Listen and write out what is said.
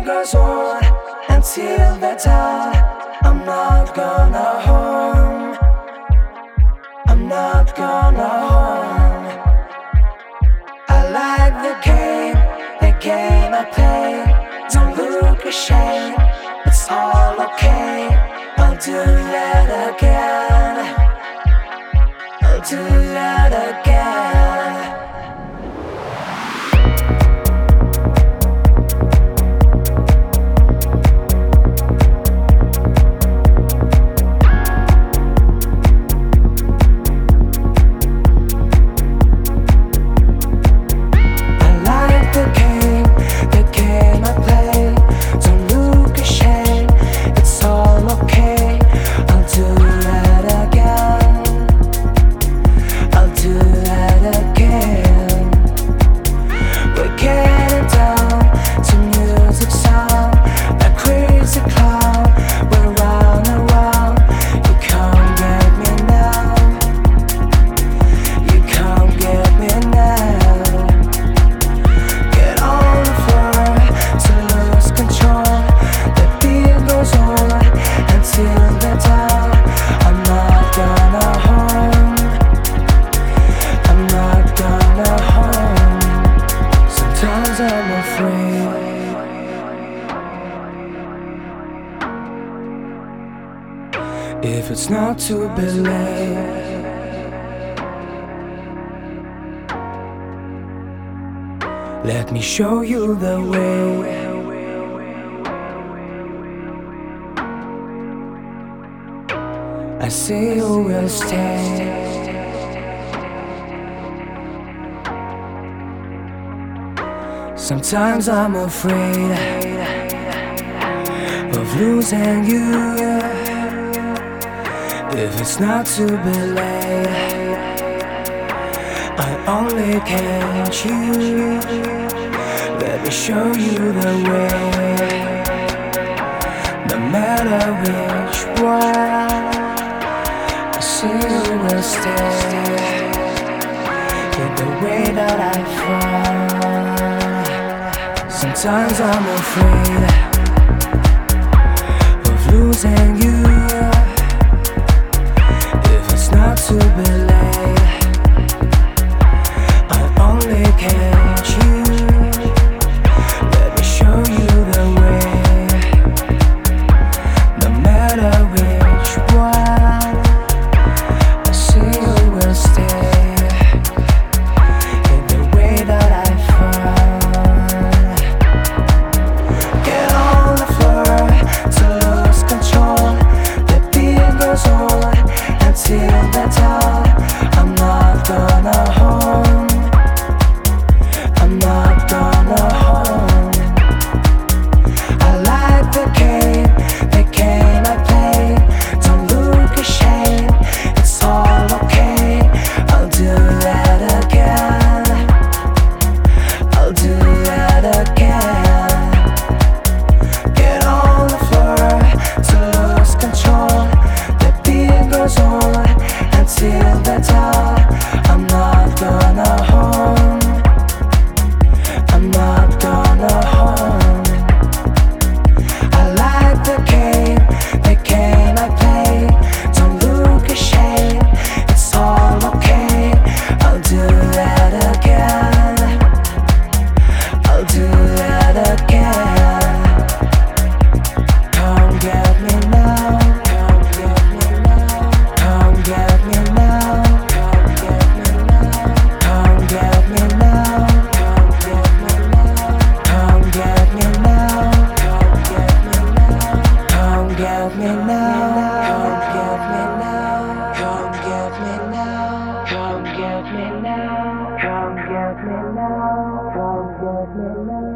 goes on until the dawn. I'm not gonna home. I'm not gonna home. I like the game I play. Don't look ashamed, it's all okay. I'll do that again. I'll do that again. I'm afraid. If it's not too late, let me show you the way. I say you will stay. Sometimes I'm afraid of losing you. If it's not too late, I only can choose. Let me show you the way. No matter which one, I see you will stay in the way that I fall. Sometimes I'm afraid of losing you. If it's not too late, I only can choose. Let me show you the way. No matter which one, I see you will stay in the way that I fall. Come get me now.